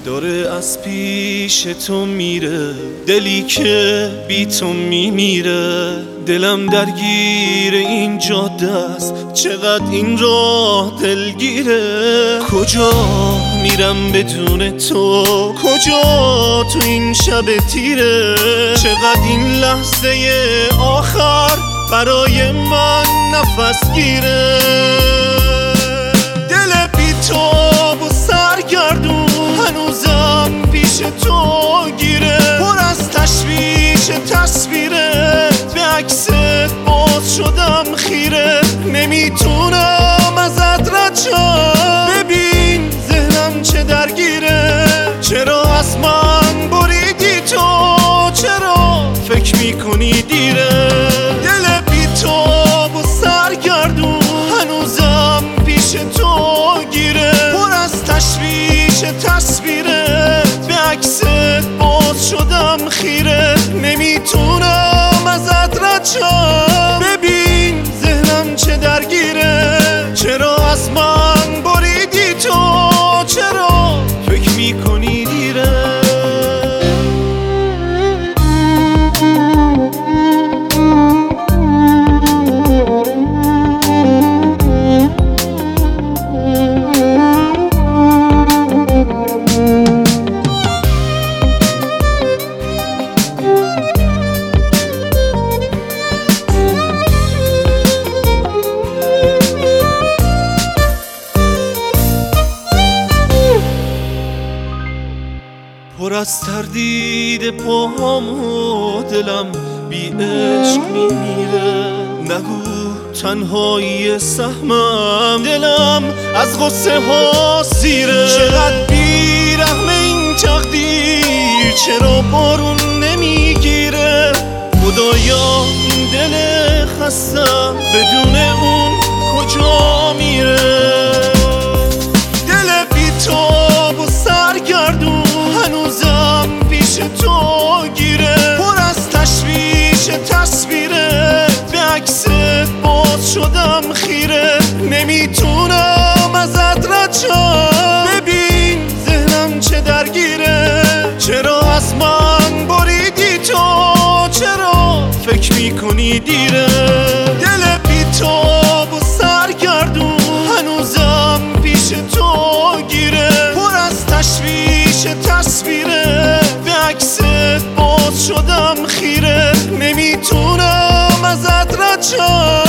داره از پیش تو میره، دلی که بی تو میمیره. دلم درگیر این جاده است، چقدر این راه دلگیره. کجا میرم بدون تو، کجا تو این شب تیره. چقدر این لحظه آخر برای من نفس گیره. دل بی تو و سرگردون هنوزم پیش تو گیره. پر از تشویش تصویرت، به عکست باز شدم خیره. نمیتونم ازت رد شم، ببین ذهنم چه درگیره. چرا از من بریدی تو، چرا فکر میکنی دیره. دل بی تو و سرگردون هنوزم پیش تو گیره. پر از تشویش تصویرت، به عکست باز شدم خیره. نمیتونم ازت رد شم، ببین ذهنم چه درگیره. چرا از من بریدی تو، چرا فکر میکنی دیره. پر از تردید پاهام و دلم بی عشق میمیره. نگو تنهایی سهمم، دلم از غصه ها سیره. چقدر بی رحم این تقدیر، چرا بارون نمیگیره. خدایا این دل خستم بدون اون کجا میره. دل بی تو و سرگردون هنوزم پیش تو گیره. پر از تشویش تصویرت، به عکست باز شدم خیره. نمیتونم ازت رد شم، ببین ذهنم چه درگیره. چرا از من بریدی تو، چرا فکر میکنی دیره. دل بی تو و سرگردون هنوزم پیش تو گیره. پر از تشویش تصویرت، به عکست باز شدم خیره. نمیتونم ازت رد شم،